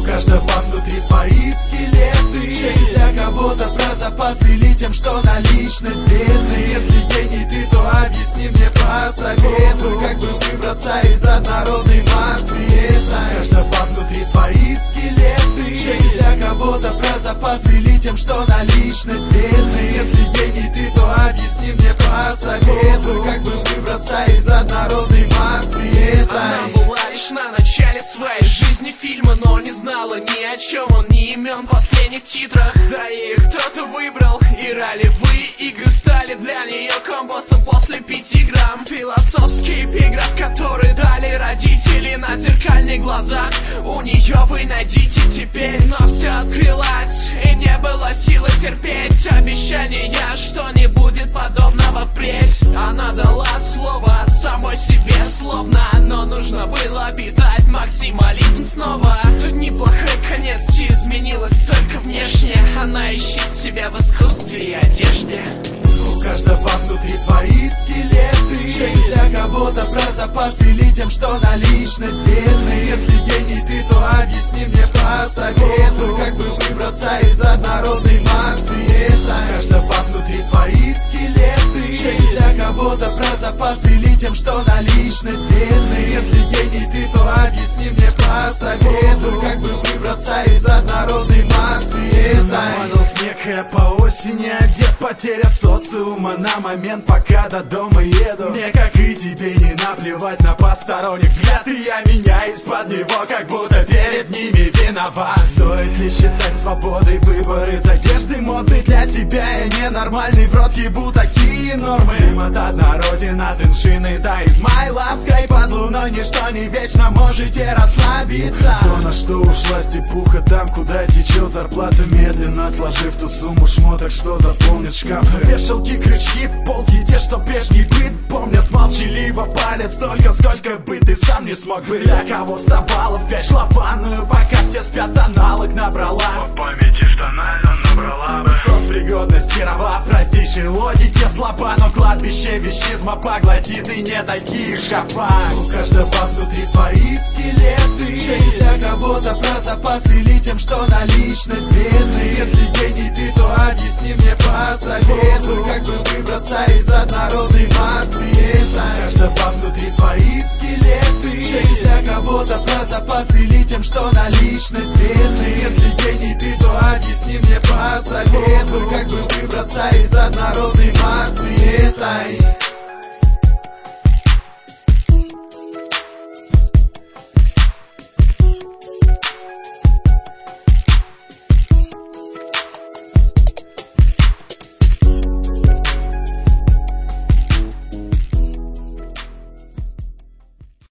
У каждого внутри свои скелеты. Чеки для кого-то про запас или тем, что наличность бедный. Если гений ты, то объясни мне, посоветуй, как бы выбраться из однородной массы этой. У каждого внутри свои скелеты. Чеки для кого-то про запас или тем, что наличность бедный. Если гений ты, то объясни мне, посоветуй, как бы выбраться из однородной массы этой. Она была лишь на начале своей жизни фильма, но не знала ни о чем он, ни имен последних титрах. Да и кто-то выбрал, и ролевые игры стали для нее комбосом после 5 грамм. Философский эпиграф, который дали родители на зеркальных глазах. У нее вы найдите теперь, но все открылось, и не было силы терпеть обещания, что не будет подобного впредь. Она дала слово самой себе словно, но нужно было питать максимализм снова. Тут неплохой конец, изменилась только внешне. Она ищет себя в искусстве и одежде. У каждого внутри свои скелеты. Чеки для кого-то про запас или тем, что наличность бедный. Если гений ты, то объясни мне, посоветуй, как бы выбраться из однородной массы этой. У каждого внутри свои скелеты. Чеки для кого-то про запас или тем, что наличность бедный. Если гений ты, то объясни мне, посоветуй, как бы выбраться из однородной массы этой. Падал снег, я по осени одет, потеря социума на момент, пока до дома еду. Мне, как и тебе, не наплевать на посторонних взгляд, и я меняюсь под него, как будто перед ними виноват. Стоит ли считать свободой выбор из одежды модный для тебя? Я ненормальный, в рот ебу такие нормы. Дым от однороден, от иншины до Измайловской. Под луной ничто не вечно, можете расслабиться. То, на что ушла степуха, там, куда течет зарплата, медленно сложив ту сумму шмоток, что заполнит шкаф. Вешалки, крючки, полки, те, что прежний быт помнят, молчаливо палят столько, сколько бы ты сам не смог быть. Для кого вставала в 5, шла в ванную, пока все спят, аналог набрала. По памяти штанально набрала бы. Соцпригодность серова, простейшей логике слаба, но кладбище вещизма поглотит и не такие шапа. У каждого внутри свои скелеты. Чеки для кого-то про запас или тем, что наличность бедный. Если гений ты, то объясни мне, посоветуй, как бы выбраться из однородной массы этой. У каждого внутри свои скелеты. Чеки для кого-то про запас или тем, что наличность бедный. Если гений ты, то объясни мне, посоветуй, как бы выбраться из однородной массы этой.